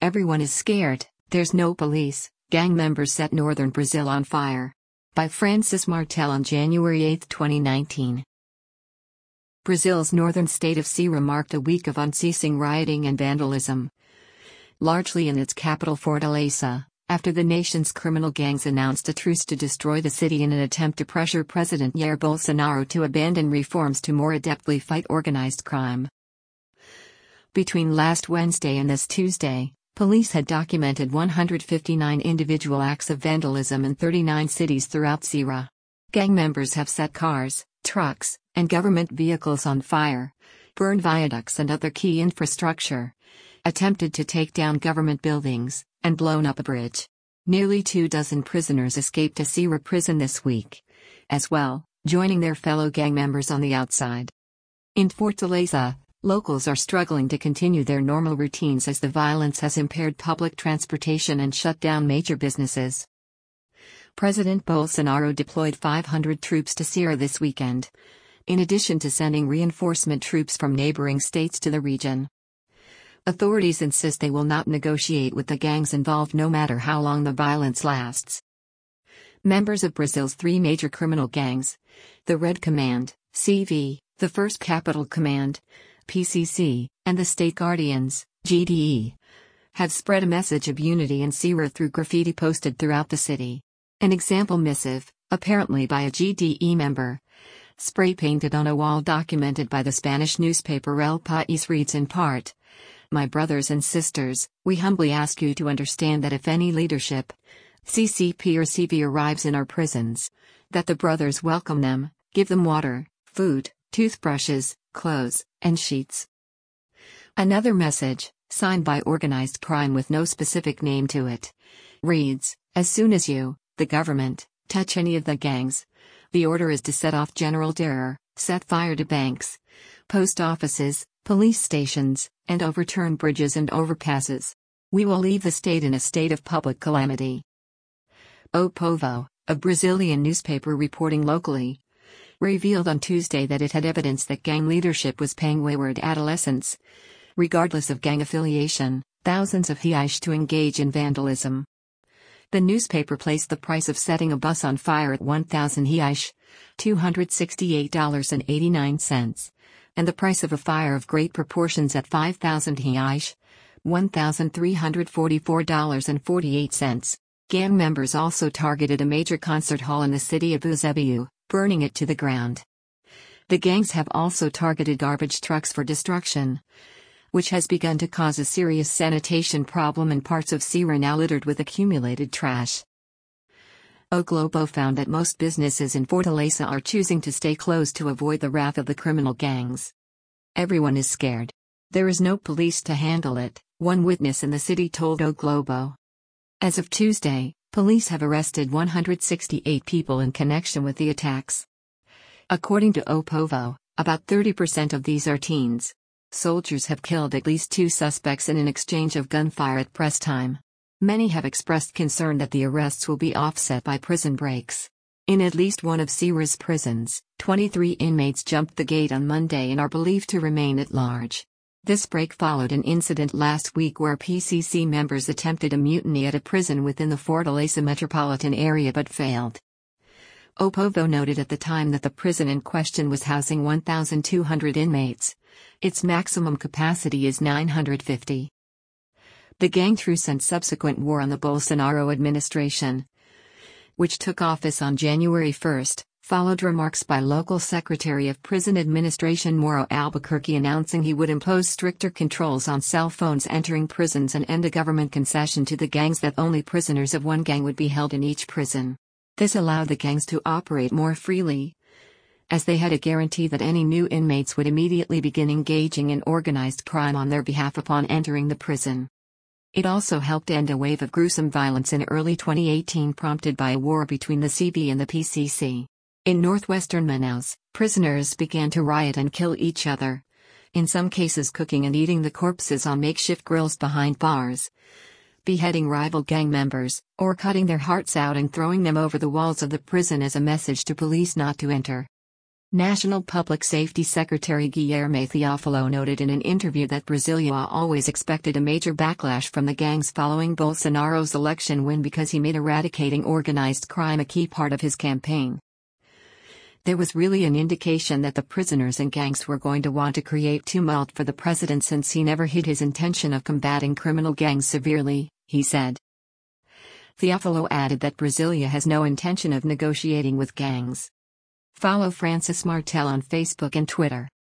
Everyone is scared, there's no police, gang members set northern Brazil on fire. By Francis Martel on January 8, 2019. Brazil's northern state of Ceará marked a week of unceasing rioting and vandalism, largely in its capital Fortaleza, after the nation's criminal gangs announced a truce to destroy the city in an attempt to pressure President Jair Bolsonaro to abandon reforms to more adeptly fight organized crime. Between last Wednesday and this Tuesday, police had documented 159 individual acts of vandalism in 39 cities throughout Ceará. Gang members have set cars, trucks, and government vehicles on fire, burned viaducts and other key infrastructure, attempted to take down government buildings, and blown up a bridge. Nearly 24 prisoners escaped to Ceará prison this week, as well, joining their fellow gang members on the outside. In Fortaleza, locals are struggling to continue their normal routines as the violence has impaired public transportation and shut down major businesses. President Bolsonaro deployed 500 troops to Ceará this weekend, in addition to sending reinforcement troops from neighboring states to the region. Authorities insist they will not negotiate with the gangs involved no matter how long the violence lasts. Members of Brazil's three major criminal gangs, the Red Command, CV, the First Capital Command, PCC, and the State Guardians, GDE, have spread a message of unity in Ceará through graffiti posted throughout the city. An example missive, apparently by a GDE member, spray-painted on a wall documented by the Spanish newspaper El País reads in part, "My brothers and sisters, we humbly ask you to understand that if any leadership, CCP or CV arrives in our prisons, that the brothers welcome them, give them water, food, toothbrushes, clothes, and sheets." Another message, signed by organized crime with no specific name to it, reads, "As soon as you, the government, touch any of the gangs, the order is to set off general terror, set fire to banks, post offices, police stations, and overturn bridges and overpasses. We will leave the state in a state of public calamity." O Povo, a Brazilian newspaper reporting locally, revealed on Tuesday that it had evidence that gang leadership was paying wayward adolescents, regardless of gang affiliation, thousands of reais to engage in vandalism. The newspaper placed the price of setting a bus on fire at 1,000 reais, $268.89, and the price of a fire of great proportions at 5,000 reais, $1,344.48. Gang members also targeted a major concert hall in the city of Eusébio, burning it to the ground. The gangs have also targeted garbage trucks for destruction, which has begun to cause a serious sanitation problem in parts of Ceará now littered with accumulated trash. O Globo found that most businesses in Fortaleza are choosing to stay closed to avoid the wrath of the criminal gangs. "Everyone is scared. There is no police to handle it," one witness in the city told O Globo. As of Tuesday, police have arrested 168 people in connection with the attacks. According to O Povo, about 30% of these are teens. Soldiers have killed at least 2 suspects in an exchange of gunfire at press time. Many have expressed concern that the arrests will be offset by prison breaks. In at least one of Ceará's prisons, 23 inmates jumped the gate on Monday and are believed to remain at large. This break followed an incident last week where PCC members attempted a mutiny at a prison within the Fortaleza metropolitan area but failed. O Povo noted at the time that the prison in question was housing 1,200 inmates. Its maximum capacity is 950. The gang truce and subsequent war on the Bolsonaro administration, which took office on January 1, followed remarks by local Secretary of Prison Administration Mauro Albuquerque announcing he would impose stricter controls on cell phones entering prisons and end a government concession to the gangs that only prisoners of one gang would be held in each prison. This allowed the gangs to operate more freely, as they had a guarantee that any new inmates would immediately begin engaging in organized crime on their behalf upon entering the prison. It also helped end a wave of gruesome violence in early 2018 prompted by a war between the CV and the PCC. In northwestern Manaus, prisoners began to riot and kill each other, in some cases cooking and eating the corpses on makeshift grills behind bars, beheading rival gang members, or cutting their hearts out and throwing them over the walls of the prison as a message to police not to enter. National Public Safety Secretary Guilherme Teófilo noted in an interview that Brasília always expected a major backlash from the gangs following Bolsonaro's election win because he made eradicating organized crime a key part of his campaign. There was really an indication that the prisoners and gangs were going to want to create tumult for the president since he never hid his intention of combating criminal gangs severely, he said. Teófilo added that Brasília has no intention of negotiating with gangs. Follow Francis Martel on Facebook and Twitter.